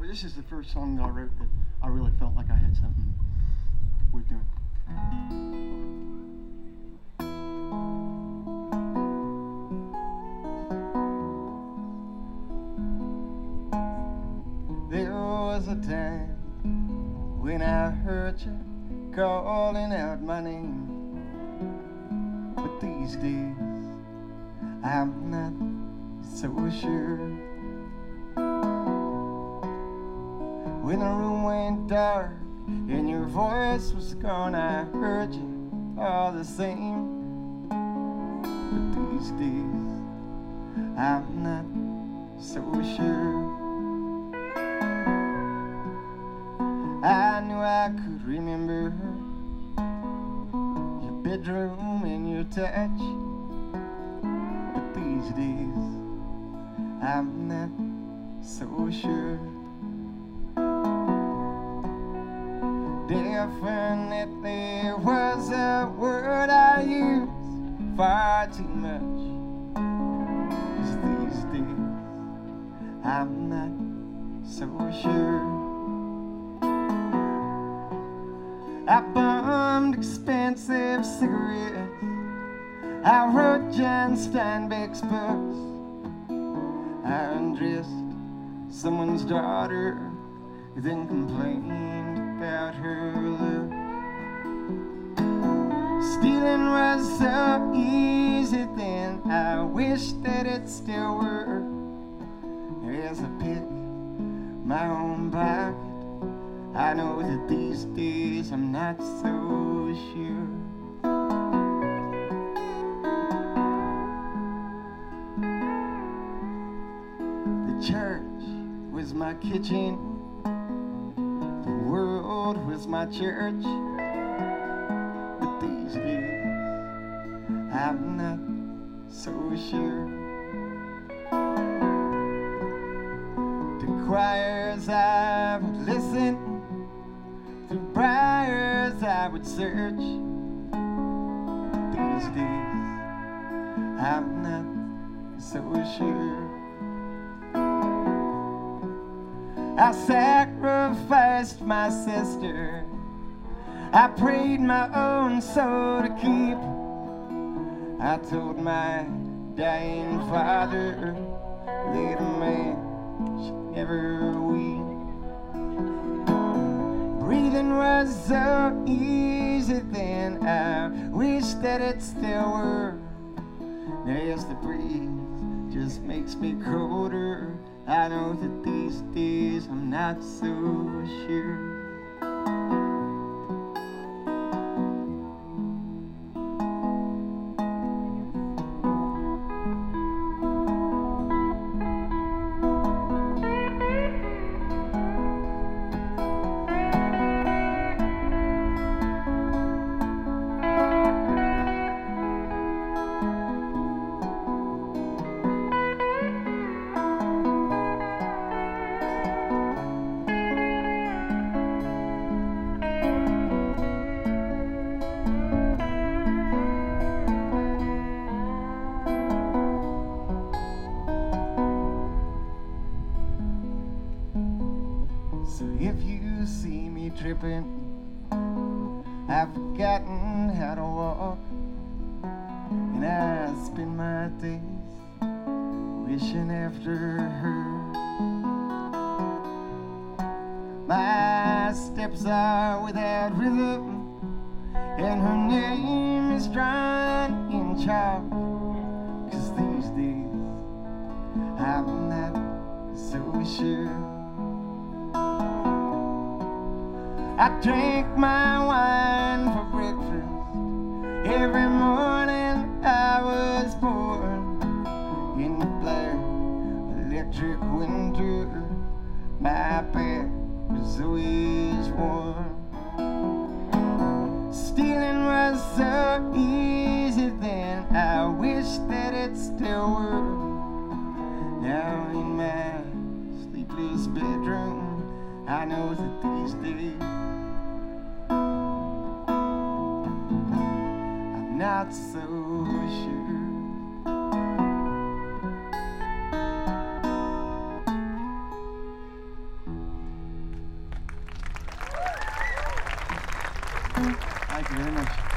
This is the first song that I wrote that I really felt like I had something worth doing. There was a time when I heard you calling out my name, but these days I'm not so sure. When the room went dark and your voice was gone, I heard you all the same. But these days, I'm not so sure. I knew I could remember your bedroom and your touch. But these days, I'm not so sure. Definitely was a word I used far too much. 'Cause these days I'm not so sure. I bummed expensive cigarettes, I wrote John Steinbeck's books, I undressed someone's daughter, then complained about her look. Stealing was so easy then, I wish that it still were. As I pick my own pocket, I know that these days I'm not so sure. The church was my kitchen, the world was my church, but these days I'm not so sure. To choirs I would listen, through briars I would search. These days I'm not so sure. I sacrificed my sister, I prayed my own soul to keep. I told my dying father that a man should never weep. Breathing was so easy then, I wish that it still were. Now as the breeze just makes me colder, I know that these days I'm not so sure. So if you see me tripping, I've forgotten how to walk, and I spend my days wishing after her. My steps are without rhythm, and her name is drawn in chalk. 'Cause these days I'm not so sure. I drank my wine for breakfast every morning I was born. In the black electric winter, my back was always warm. Stealing was so easy then, I wish that it still were. Now in my sleepless bedroom, I know that these days I'm not so sure. Thank you very much.